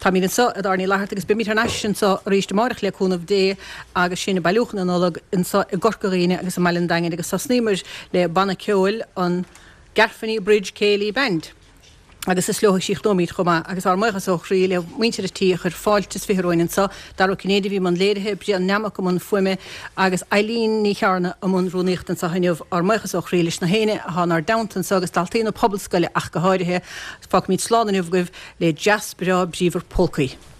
Tá mín so a darní leart agus be mí nasin so ríiste marach le cúnmh dé agus sinna bailúchan an nóla in so i gorcoíine agus a meilin dain agus sasnímir le banna ceil an Garfanny Bridge Céilí Band. Agus is slóigh síocht nóíd chumá, agus ar maichas ó chrí le muintear tí chur fáiltas firóinin sa, dar ó cinéidir bhí man léirithe brí an neamach go man fuime agus Eileen ní chearna am an rúníochtan sa haineh ar maichas ó chrí leis na héine a há ar downtan sa agus daltaína poblscoile ach go háirithe, fá míid sládanineh goibh le jazz bra bríomhar polcaí.